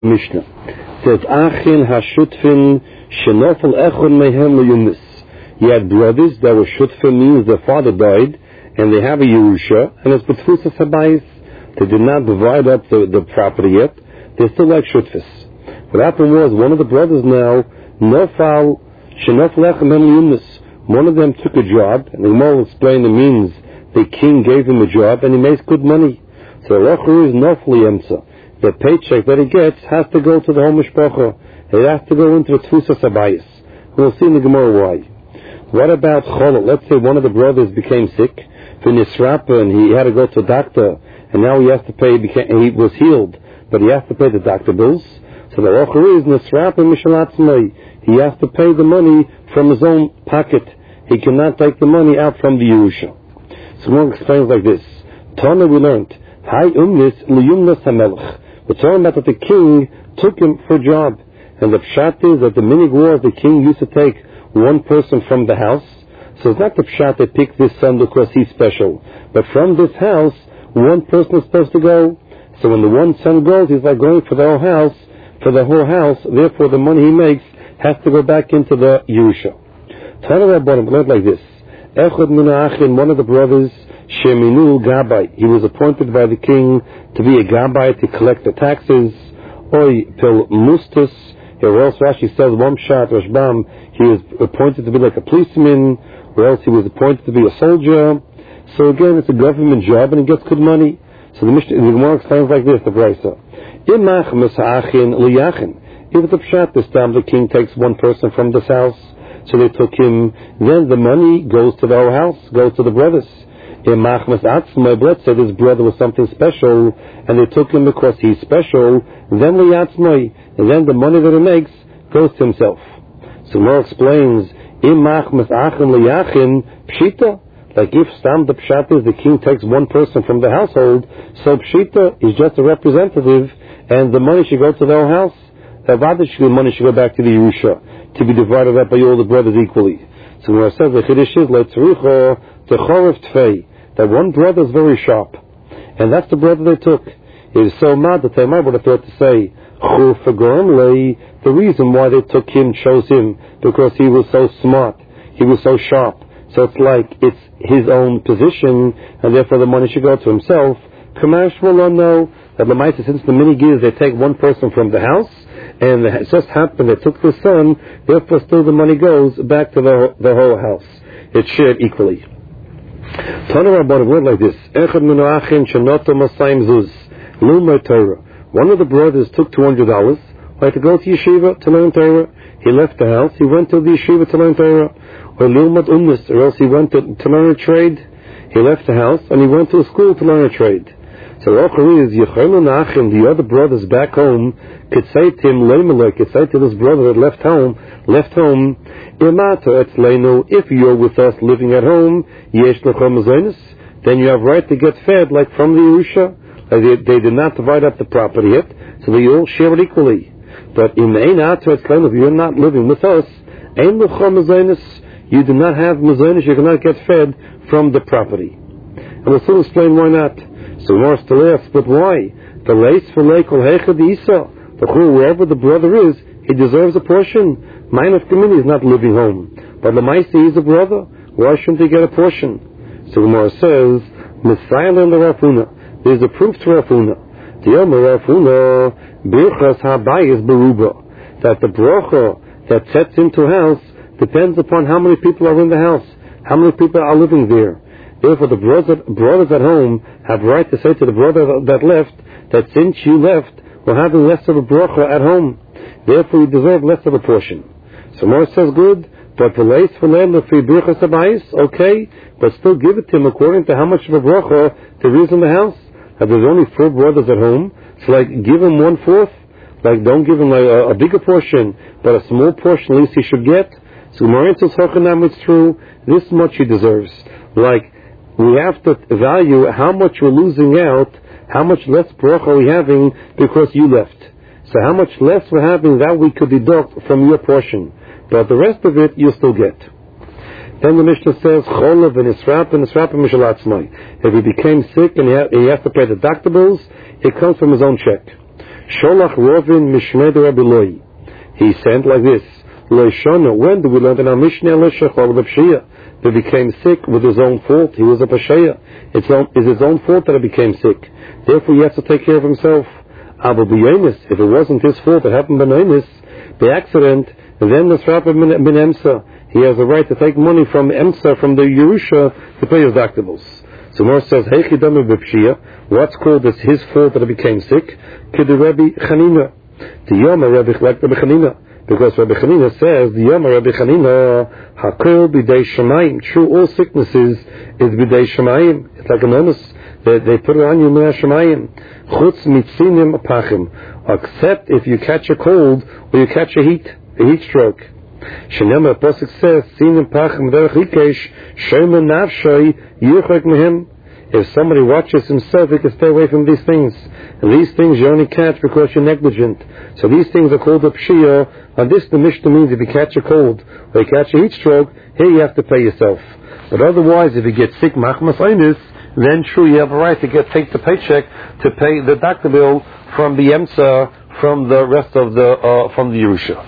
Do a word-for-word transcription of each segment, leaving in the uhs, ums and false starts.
Mishnah. Says Achin Hashutfin Shenofel Echon Mehem Leyumis. You had brothers that were Shutfin, means their father died, and they have a Yerusha, and it's Betfusa Sabayis. They did not divide up the, the property yet. They're still like Shutfis. What happened was one of the brothers now, Nofal Shenofel Echon Mehem Leyumis. One of them took a job, and the Gemara will explain the means the king gave him a job, and he makes good money. So Rocher is Nofli Emsa. The paycheck that he gets has to go to the home mishpacha. It has to go into the Tfusa Sabayis. We'll see in the Gemara why. What about Cholot? Let's say one of the brothers became sick, Nisrapa, and he had to go to a doctor, and now he has to pay, he was healed, but he has to pay the doctor bills. So the Rocher is Nisrapa Mishalatzmai. He has to pay the money from his own pocket. He cannot take the money out from the Yerusha. So one explains like this. Tana we learned, Hai umnis liyumnas hamelech. We're talking about that the king took him for a job. And the pshat is that the minig war, the king used to take one person from the house. So it's not the pshat that picked this son because he's special. But from this house, one person is supposed to go. So when the one son goes, he's like going for the whole house, for the whole house. Therefore the money he makes has to go back into the Yerusha. Tana Rabbanim learned like this. Echad min ha'achin, one of the brothers, Sheminu Gabai. He was appointed by the king to be a Gabai to collect the taxes. Oy Pil Mustus. Here else Rashi says, one shot, Rashbam, he was appointed to be like a policeman, or else he was appointed to be a soldier. So again, it's a government job and he gets good money. So the Mishnah, the Gemara explains like this, the Brisa. Imach Mesa'achin Liyachin. If the pshat this time the king takes one person from this house, so they took him, then the money goes to the whole house, goes to the brothers. Let's say this brother was something special, and they took him because he's special, then liyatzmai, and then the money that he makes goes to himself. So Gemara explains, pshita, like if Stam the pshat is the king takes one person from the household, so pshita is just a representative, and the money should go to the whole house. The money should go back to the Yerusha, to be divided up by all the brothers equally. So when it says the Chiddush is letzrucha techoref tfei, that one brother is very sharp, and that's the brother they took. It is so mad that they might would have thought to say the reason why they took him chose him because he was so smart, he was so sharp. So it's like it's his own position, and therefore the money should go to himself. Kamash will know that Lamaisa, since the mini gears they take one person from the house, and it just happened they took the son, therefore still the money goes back to the the whole house. It's shared equally. Tana Rabban, a word like this. Echad min ha'achin shenoto masayim zuz. Lumar Torah. One of the brothers took two hundred dollars, like to go to yeshiva to learn Torah. He left the house, he went to the yeshiva to learn Torah. Or Lilmat Umnis, or else he went to, to learn a trade. He left the house and he went to a school to learn a trade. So Rocher is Yechaylu Nachim, the other brothers back home, could say to him, Leimelech, could say to this brother that left home, left home, Imata etzleinu, if you're with us living at home, Yesh Lechom Zonis, then you have right to get fed like from the Yerusha. Like they, they did not divide up the property yet, so they all share it equally. But in Einata etzleinu, if you're not living with us, Ein Lechom Zonis, you do not have Mazonis, you cannot get fed from the property. And we'll soon explain why not. So more still asks, but why? The lace for Leikol Hechad Isa. The wherever the brother is, he deserves a portion. Mine of Kamini is not living home. But Lamaisi is a brother. Why shouldn't he get a portion? So Gemara says, Messiah and the Rafuna. There's a proof to Rafuna. The Omer Rafuna, Birchas Habayis Beruba. That the bracha that sets into a house depends upon how many people are in the house, how many people are living there. Therefore, the brothers, brothers at home have right to say to the brother that left that since you left, we're having less of a bracha at home. Therefore, you deserve less of a portion. So Mor says, good, but the lace for them, the free birchas abayis, okay, but still give it to him according to how much of a bracha there is in the house. And there's only four brothers at home, so like give him one fourth, like don't give him like a, a bigger portion, but a small portion at least he should get. So Gemara says, it's true, this much he deserves. Like, we have to value how much we're losing out, how much less bracha are we having because you left. So how much less we're having, that we could deduct from your portion. But the rest of it, you'll still get. Then the Mishnah says, Cholav and Israp and Israp and Mishalatzmai. If he became sick and he, ha- he has to pay the doctor bills, it comes from his own check. Sholach Rovin Mishmed Rabbi Loi. He sent like this. Loishana, when do we learn in our Mishnah Leshachol B'Pshia? That became sick with his own fault. He was a Pasheya. It's is his own fault that he became sick. Therefore he has to take care of himself. Abu B'Yonis, if it wasn't his fault, it happened B'Yonis, by accident, then the Srapa bin Emsa, he has a right to take money from Emsa, from the Yerusha, to pay his doctorables. So Mor says, Heichidam B'Pshia, what's called as his fault that he became sick? Kid Rabbi Chanina. The Yoma Rabbi Chlek Rabbi Chanina. Because Rabbi Chanina says, the Yoma Rabbi Chanina, Hakol B'dei Shemayim. True, all sicknesses is B'dei Shemayim. It's like an illness. They, they put it on you, Minah Shemayim. Chutz mitzinim apachim. Except if you catch a cold or you catch a heat, a heat stroke. Shenema Pasuk says, Sinim pachim derech hikesh, shema nafshay yichak mehem. If somebody watches himself, he can stay away from these things. And these things you only catch because you're negligent. So these things are called a pshia. And this, the Mishnah means if you catch a cold or you catch a heat stroke, here you have to pay yourself. But otherwise, if you get sick, machmas einis, then true, you have a right to get take the paycheck to pay the doctor bill from the Emsa, from the rest of the uh, from the Yerusha.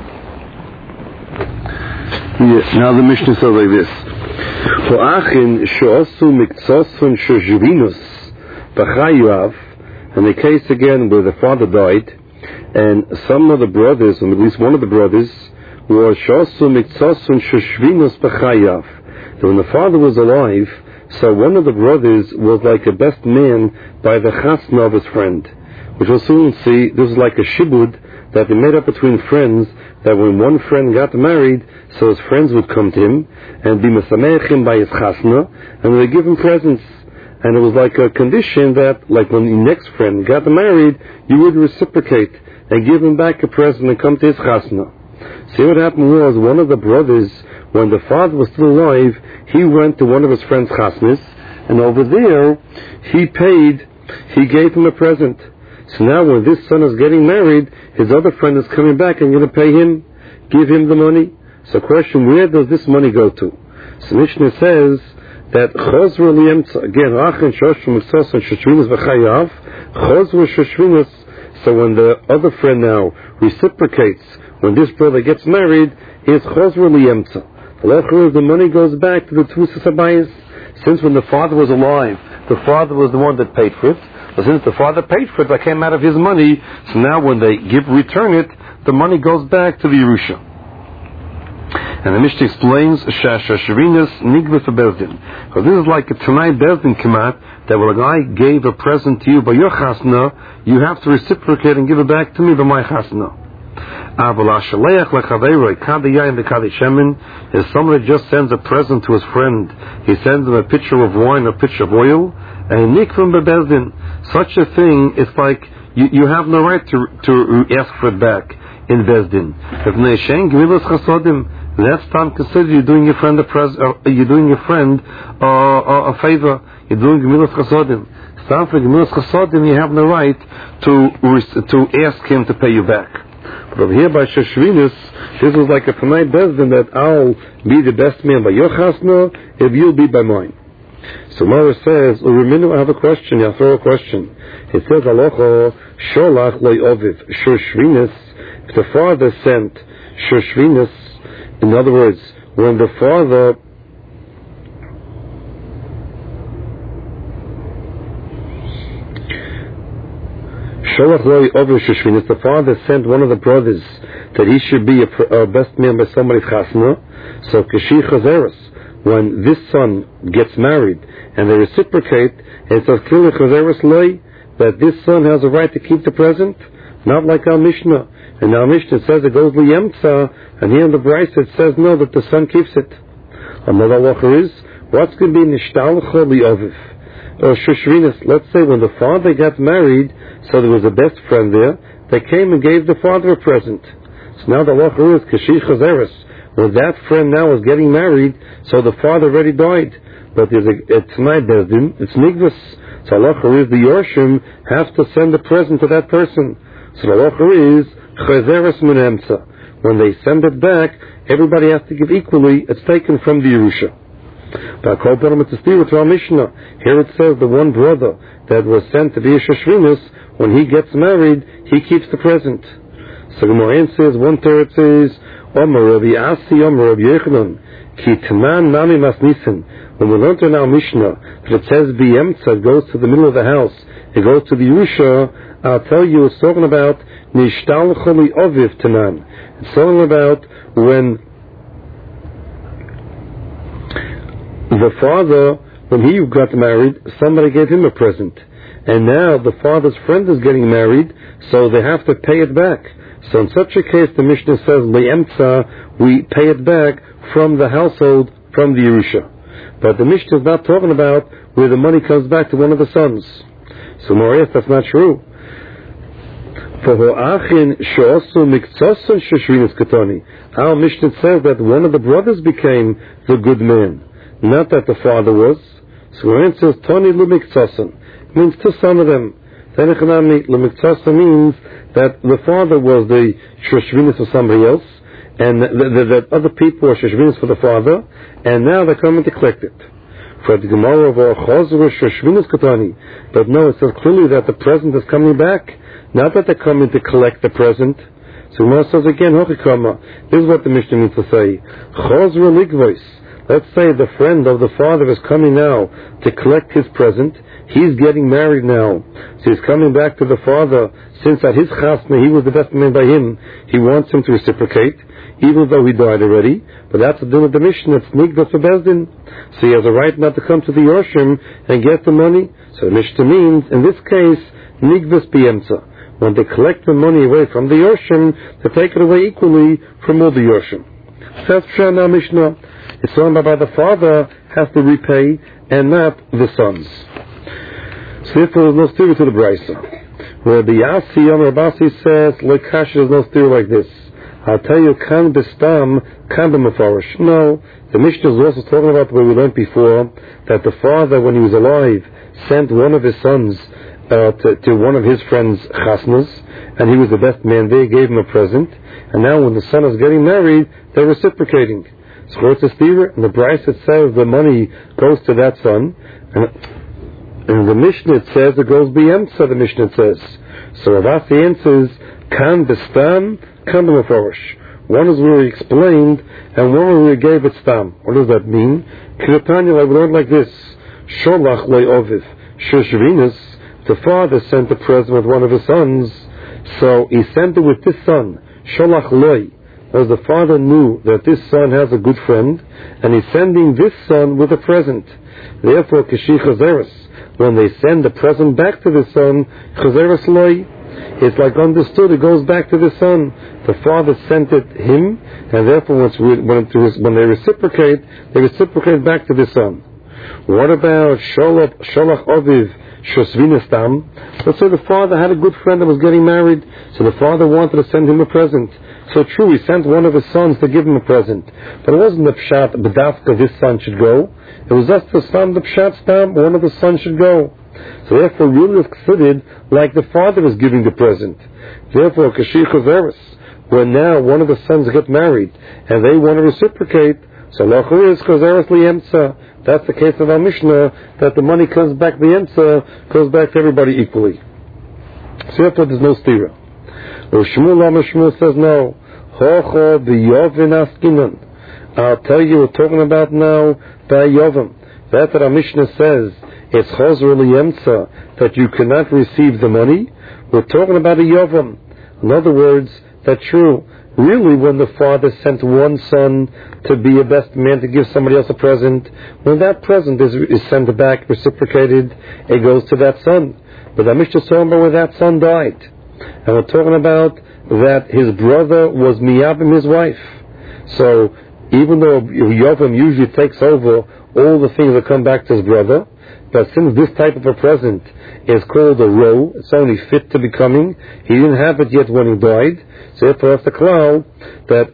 Yeah, now the Mishnah says like this: For achin she'osu mikzosun sheshvinus b'chayav, and the case again where the father died, and some of the brothers, or at least one of the brothers, was she'osu mikzosun sheshvinus b'chayav. That when the father was alive, so one of the brothers was like a best man by the chasna of his friend, which we'll soon see. This is like a shibud that they made up between friends, that when one friend got married, so his friends would come to him and be mesamech him by his chasna, and they give him presents. And it was like a condition that, like when the next friend got married, you would reciprocate and give him back a present and come to his chasna. See, what happened was, one of the brothers, when the father was still alive, he went to one of his friend's chasnas, and over there, he paid, he gave him a present. So now when this son is getting married, his other friend is coming back and going to pay him, give him the money. So question, where does this money go to? So Mishnah says that Chosra Liemtza, again, Achin Shoshim Mitzos and Shoshvinus V'chayav, Chosra Shoshvinus, so when the other friend now reciprocates, when this brother gets married, is Chosra Liemtza. The money goes back to the Tusas Abayis. Since when the father was alive, the father was the one that paid for it. But since the father paid for it, that came out of his money. So now when they give return it, the money goes back to the Yerusha. And the Mishnah explains, Shasha Sharinas Nigva for Bezdin. Because this is like a Tanai Bezdin Kamat, that when a guy gave a present to you by your chasna, you have to reciprocate and give it back to me by my chasna. If somebody just sends a present to his friend, he sends him a pitcher of wine or a pitcher of oil, and nikvim bebezdin, such a thing is like you, you have no right to to ask for it back in bezdin. That's time considered you're doing your friend a pres uh, you're doing your friend uh, uh, a favor. You're doing gemilas chasodim. Time for gemilas chasodim, you have no right to to ask him to pay you back. But over here by Shoshvinus, this was like a Tanai Bezdin that I'll be the best man by your chasna if you'll be by mine. So Mara says, Uriminu, I have a question, I'll throw a question. It says, Alocha, Sholach loy oviv, Shoshvinus, if the father sent Shoshvinus, in other words, when the father the father sent one of the brothers that he should be a, a best man by somebody's chasna. So Kashi Chazeres, when this son gets married and they reciprocate, it says Kili Chazeres Loi, that this son has a right to keep the present, not like our Mishnah. And our Mishnah says it goes liyemtza, and here in the Bryce it says no, that the son keeps it. Another halacha is, what's going to be nishtalcha li'oviv? Or Shoshvinus, let's say when the father got married, so there was a best friend there, they came and gave the father a present. So now the halacha is Kashi Chazeres, when that friend now is getting married, so the father already died. But there's a, a Tanai Bezdin, it's Nigvus. So halacha is the Yorshim have to send a present to that person. So the halacha is Chazeres min emtza. When they send it back, everybody has to give equally. It's taken from the Yerusha. But it's a steer to our Mishnah. Here it says the one brother that was sent to be a Shashvinis, when he gets married, he keeps the present. So Gemara says, one third says, Omer Rabbi Asi, Omer Rabbi Yechanan, Ki Tanan Nami Masnisin. When we learned in our Mishnah that it says B'yemtza, it goes to the middle of the house, it goes to the Yerusha, I'll tell you, it's talking about Nishtal Choli Oviv Tanan. It's talking about when the father, when he got married, somebody gave him a present. And now the father's friend is getting married, so they have to pay it back. So in such a case, the Mishnah says, Le'emtza, we pay it back from the household, from the Yerusha. But the Mishnah is not talking about where the money comes back to one of the sons. So Morias, that's not true. For Ho'achin she'osu mikzoson sheshvinis katoni. Our Mishnah says that one of the brothers became the good man, not that the father was. So Morias says, Toni lumikzoson. It means two sons of them. Tenechanami lumikzoson means that the father was the sheshvinis of somebody else, and that other people were sheshvinis for the father, and now they're coming to collect it. For the Gemara of Chozru sheshvinis katani. But no, it says clearly that the present is coming back. Not that they're coming to collect the present. So Gemara says again, Hochikama. This is what the Mishnah means to say. Chozru ligvois. Let's say the friend of the father is coming now to collect his present. He's getting married now. So he's coming back to the father. Since at his chasna he was the best man by him, he wants him to reciprocate, even though he died already. But that's the din of the Mishnah. It's nigvas for bezdin. So he has a right not to come to the Yorshim and get the money. So the Mishnah means, in this case, nigvas b'yemtza. When they collect the money away from the Yorshim, they take it away equally from all the Yorshim. That's Shana Mishnah. It's talking about the father has to repay and not the sons. So therefore there's no steer to the Brisa. Where the Yasi Yom Rabasi says, Lekash, there's no steer like this. I'll tell you, Kan Bistam, Kan B'Mefarish. No, the Mishnah is also talking about what we learned before, that the father, when he was alive, sent one of his sons uh, to, to one of his friends' chasnas, and he was the best man there, gave him a present, and now when the son is getting married, they're reciprocating. So it's a steer, and the Bryce it says the money goes to that son, and in the Mishnah it says it goes b'yemtza, the Mishnah says. So Ravasi answers, Kan Bistam, Kan B'Mefarish. One is where he explained, and one is where he gave it stam. What does that mean? Kiratanya, I learned like this. Sholach le'oviv. Sheshvinis, the father sent a present with one of his sons, so he sent it with this son. Sholach loi. As the father knew that this son has a good friend, and he's sending this son with a present. Therefore, Kishi Chazeres, when they send the present back to the son, Chazeres loi, it's like understood, it goes back to the son. The father sent it him, and therefore when, when they reciprocate, they reciprocate back to the son. What about Sholach Sholach Oviv Shosvinistam? Let's say the father had a good friend that was getting married, so the father wanted to send him a present. So true, he sent one of his sons to give him a present. But it wasn't the pshat, b'dafka, this son should go. It was just the son, the pshat stam, one of the sons should go. So therefore, really is considered like the father is giving the present. Therefore, Kashi Chazeres, when now one of the sons get married, and they want to reciprocate, so Lachu is Chazeres li'emtza. That's the case of our Mishnah, that the money comes back, the emtza, goes back to everybody equally. So therefore, there's no stira. Or Shmuel Lama Shmuel says no. Hocho b'yovin askinan. I'll tell you, we're talking about now by Yovim. That's what our Mishnah says. It's Chozr L'Yemtza, that you cannot receive the money. We're talking about a Yovim. In other words, that's true. Really, when the father sent one son to be a best man to give somebody else a present, when that present is, is sent back, reciprocated, it goes to that son. But the Mishnah is talking about where that son died. And we're talking about that his brother was miyabim his wife. So even though Yovim usually takes over all the things that come back to his brother, but since this type of a present is called a row, it's only fit to be coming, he didn't have it yet when he died, so therefore that's the cloud that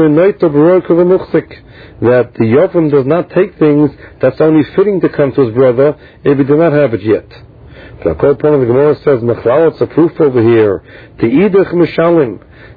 that the Yovim does not take things that's only fitting to come to his brother if he did not have it yet. The Kol Pon of the Gemara says, Mechlal, it's a proof over here. The Idach Mishalim,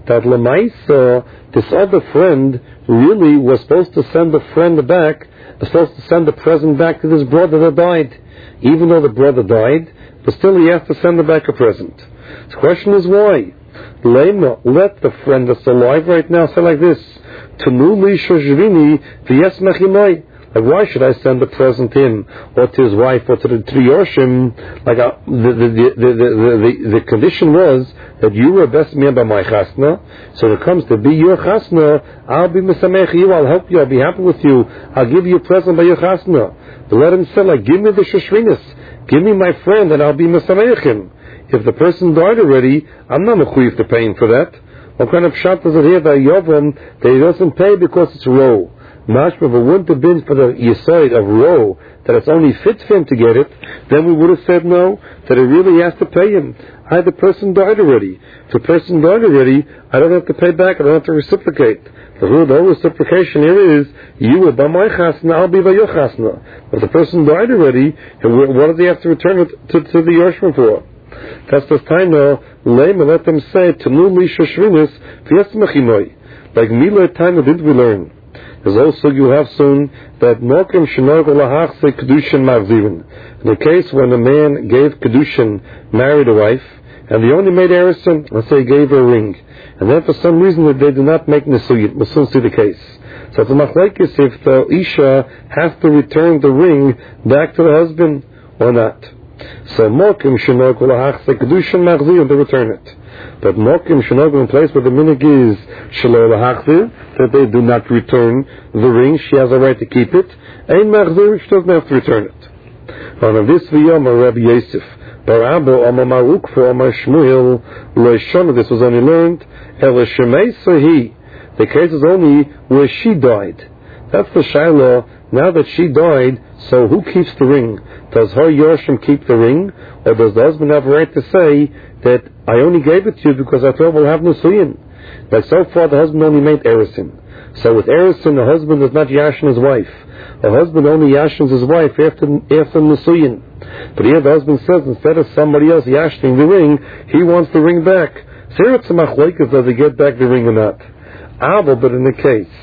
that Lamaisa, this other friend, really was supposed to send the friend back, was supposed to send the present back to this brother that died. Even though the brother died, but still he has to send her back a present. The question is why? Lema, let the friend that's alive right now say like this, Tanu li shoshvini v'yesmachimai. Like, why should I send a present in, or to his wife, or to the, to the Yoshim? Like, uh, the, the, the, the, the, the, the condition was that you were best man by my chasna, so when it comes to be your chasna, I'll be misamech you, I'll help you, I'll be happy with you, I'll give you a present by your chasna. But let him say, like, give me the shoshvinis, give me my friend, and I'll be misamech him. If the person died already, I'm not mechuyev to pay him for that. What kind of shot does it here that Yovam, that he doesn't pay because it's row? Mashma, if it wouldn't have been for the yesod of row, that it's only fit for him to get it, then we would have said no, that it really has to pay him. I, the person died already. If the person died already, I don't have to pay back, I don't have to reciprocate. The whole reciprocation here is, you will by my chasna, I'll be by your chasna. But if the person died already, what does he have to return it to, to the Yoshma for? That's the time now, Lema, let them say, Tanu li shoshvinis v'yesmachimoi. Like Mila time, didn't we learn? There's also, you have soon, that Mokim Shenor Golahach say Kedushin Machzirin. In the case when a man gave Kedushin, married a wife, and they only made Erison, let's say he gave her a ring. And then for some reason they did not make Nesuyit, we'll soon see the case. So it's a machlekes if the Isha has to return the ring back to the husband, or not. So Mokim Shenor Golahach say Kedushin Machzirin, they return it. But Mokim Shenor in place where the minig is Shalol Hachziv, that they do not return the ring, she has a right to keep it. Ein Machzir, she doesn't have to return it. On this v'yom Rabbi Yosef, Barabo Amar Maruk for Amar Shmuel, Loishon, this was only learned, El Shemei Sahi. The case is only where she died. That's the Shiloh. Now that she died, so who keeps the ring? Does her Yoshim keep the ring? Or does the husband have a right to say that I only gave it to you because I thought we'll have Nusuyin? Like so far the husband only made Erison. So with Erison the husband is not Yashin his wife. The husband only Yashins his wife after, after Nusuyin. But here the husband says instead of somebody else Yashining the ring, he wants the ring back. So it's a machlekes does he get back the ring or not? Abel, but in the case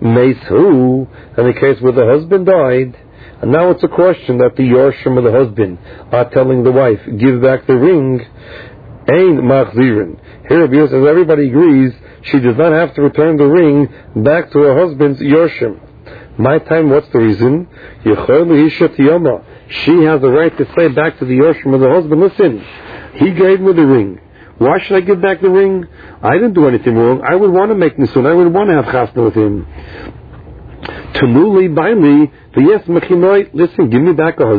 Meishu, in the case where the husband died, and now it's a question that the Yorshim of the husband are telling the wife, give back the ring, Ein Machzirin. Here as everybody agrees, she does not have to return the ring back to her husband's Yorshim. My time, what's the reason? She has the right to say back to the Yorshim of the husband, listen, he gave me the ring. Why should I give back the ring? I didn't do anything wrong. I would want to make nisun. I would want to have chasna with him. Tumuli baili, the yes mechinoi. Listen, give me back a husband.